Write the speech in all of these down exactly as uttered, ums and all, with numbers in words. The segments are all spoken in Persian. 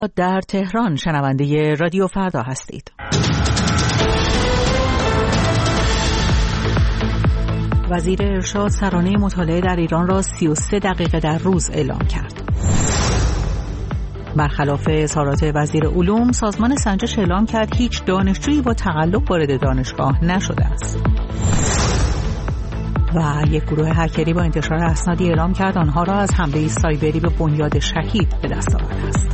در تهران شنونده رادیو فردا هستید. وزیر ارشاد سرانه مطالعه در ایران را سی و سه دقیقه در روز اعلام کرد. برخلاف اظهارات وزیر علوم، سازمان سنجش اعلام کرد هیچ دانشجویی با تقلب وارد دانشگاه نشده است. و یک گروه هکری با انتشار اسنادی اعلام کرد آنها را از حمله سایبری به بنیاد شهید به دست آورده است.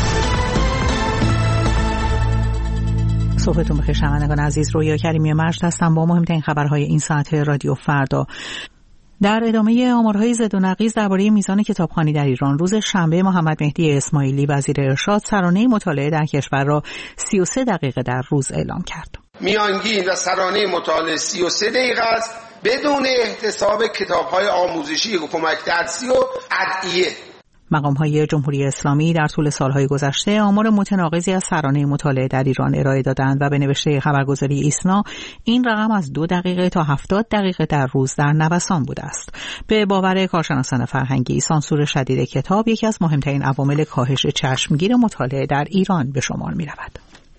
صبحتون بخیر شنوندگان عزیز، رویا کریمی مجد هستم با مهمترین خبرهای این ساعت رادیو فردا. در ادامه آمارهای زد و نقیض درباره میزان کتابخوانی در ایران، روز شنبه محمد مهدی اسماعیلی وزیر ارشاد سرانه مطالعه در کشور را سی و سه دقیقه در روز اعلام کرد. میانگین و سرانه مطالعه سی و سه دقیقه است بدون احتساب کتاب‌های آموزشی و کمک درسی و ادعیه. مقام‌های جمهوری اسلامی در طول سالهای گذشته آمار متناقضی از سرانه مطالعه در ایران ارائه دادند و به نوشته خبرگزاری ایسنا این رقم از دو دقیقه تا هفتاد دقیقه در روز در نوسان بوده است. به باور کارشناسان فرهنگی، سانسور شدید کتاب یکی از مهمترین عوامل کاهش چشمگیر مطالعه در ایران به شمار می‌رود.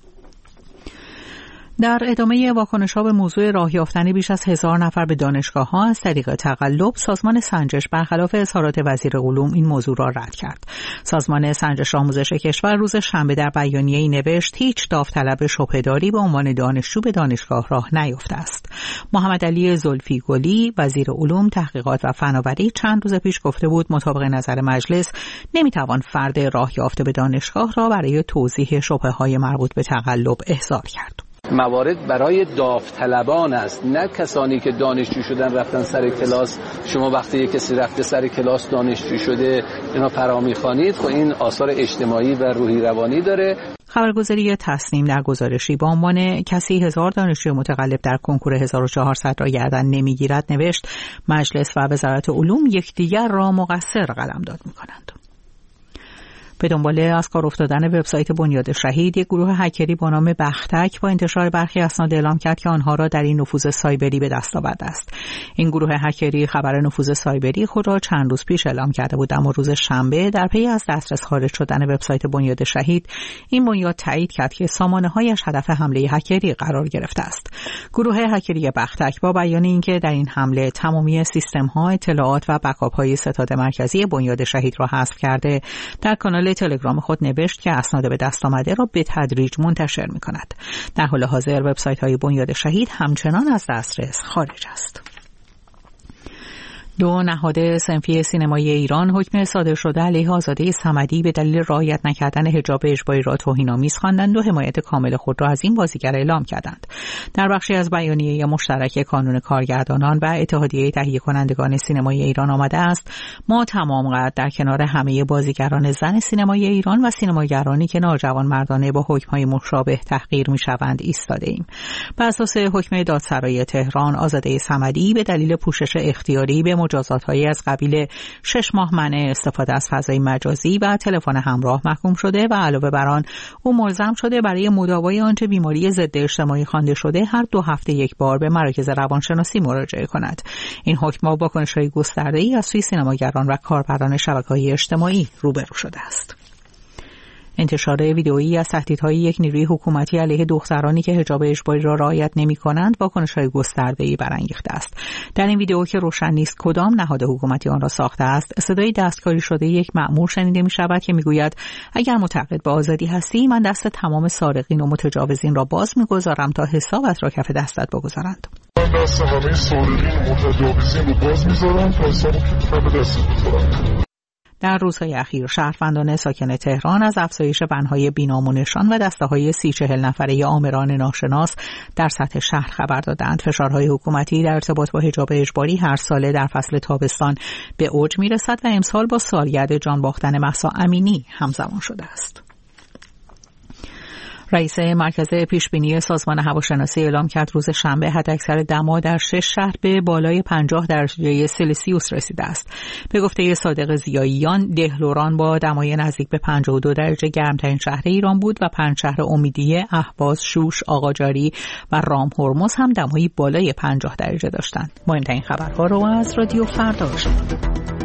در ادامه واکنش‌ها به موضوع راه یافتن بیش از هزار نفر به دانشگاه‌ها از طریق تقلب، سازمان سنجش برخلاف اظهارات وزیر علوم این موضوع را رد کرد. سازمان سنجش آموزش کشور روز شنبه در بیانیه‌ای نوشت هیچ داوطلب شبهه‌داری به عنوان دانشجو به دانشگاه راه نیافته است. محمد علی زلفی گلی وزیر علوم، تحقیقات و فناوری چند روز پیش گفته بود مطابق نظر مجلس نمی‌توان فرد راه یافته به دانشگاه را برای توضیح شبهه‌های مربوط به تقلب احضار کرد. موارد برای داوطلبان است، نه کسانی که دانشجو شدن رفتن سر کلاس. شما وقتی یک کسی رفته سر کلاس دانشجو شده اینا فرا می‌خوانید، خب این آثار اجتماعی و روحی روانی داره. خبرگزاری تصنیم در گزارشی با عنوان کسی هزار دانشجوی متقلب در کنکور هزار و چهارصد را گردن نمیگیرد نوشت مجلس و وزارت علوم یکدیگر را مقصر قلمداد می‌کنند. به دنبال از کار افتادن وبسایت بنیاد شهید، یک گروه هکری با نام بختک با انتشار برخی اسناد اعلام کرد که آنها را در این نفوذ سایبری به دست آورده است. این گروه هکری خبر نفوذ سایبری خود را چند روز پیش اعلام کرده بود، اما روز شنبه در پی از دسترس خارج شدن وبسایت بنیاد شهید، این بنیاد تایید کرد که سامانه‌هایش هدف حمله هکری قرار گرفته است. گروه هکری بختک با بیان اینکه در این حمله تمامی سیستم‌ها، اطلاعات و بکاپ‌های ستاد مرکزی بنیاد شهید را حذف کرده، در کانال تلگرام خود نوشت که اسناد به دست آمده را به تدریج منتشر می‌کند. در حال حاضر وبسایت‌های بنیاد شهید همچنان از دسترس خارج است. دو نهاد صنفی سینمایی ایران حکم صادر شده علیه آزاده صمدی به دلیل رعایت نکردن حجاب اجباری را توهین‌آمیز خواندند و حمایت کامل خود را از این بازیگر اعلام کردند. در بخشی از بیانیه مشترک کانون کارگردانان و اتحادیه تهیه کنندگان سینمایی ایران آمده است: ما تمام قد در کنار همه بازیگران زن سینمای ایران و سینماگرانی که ناجوانمردانه با حکم‌های مشابه تحقیر می‌شوند ایستاده‌ایم. بر اساس حکم دادسرای تهران، آزاده صمدی به دلیل پوشش اختیاری به مجازات‌هایی از قبیل شش ماه منع استفاده از فضای مجازی و تلفن همراه محکوم شده و علاوه بر آن او ملزم شده برای مداوای آنچه بیماری ضد اجتماعی خوانده شده هر دو هفته یک بار به مراکز روانشناسی مراجعه کند. این حکم با واکنش‌های گسترده‌ای از سوی سینماگران و کاربران شبکه‌های اجتماعی روبرو شده است. انتشار ویدئویی از تهدیدهای یک نیروی حکومتی علیه دخترانی که حجاب اجباری را رعایت نمی‌کنند واکنش‌های گسترده‌ای برانگیخته است. در این ویدئو که روشن نیست کدام نهاد حکومتی آن را ساخته است، صدای دستکاری شده یک مأمور شنیده می‌شود که می‌گوید اگر معتقد به آزادی هستی، من دست تمام سارقین و متجاوزین را باز می‌گذارم تا حسابت را کف دستت بگذارند. من دست همه سارقین و متجاوزین را باز می‌ذارم تا حسابت کف دستت بگذارم. در روزهای اخیر شهروندان ساکن تهران از افزایش بنهای بینام و نشان و دسته‌های سی چهل نفره آمران ناشناس در سطح شهر خبر دادند. فشارهای حکومتی در ارتباط با حجاب اجباری هر ساله در فصل تابستان به اوج میرسد و امسال با سالگرد جان باختن مهسا امینی همزمان شده است. رئیس مرکز پیشبینی سازمان هواشناسی اعلام کرد روز شنبه حداکثر دما در شش شهر به بالای پنجاه درجه سلسیوس رسیده است. به گفته صادق زیاییان، دهلوران با دمای نزدیک به پنجاه و دو درجه گرمترین شهر ایران بود و پنج شهر امیدیه، اهواز، شوش، آقاجاری و رام هرمز هم دمایی بالای پنجاه درجه داشتند. مهمترین خبرها رو از رادیو فردا شنیدید.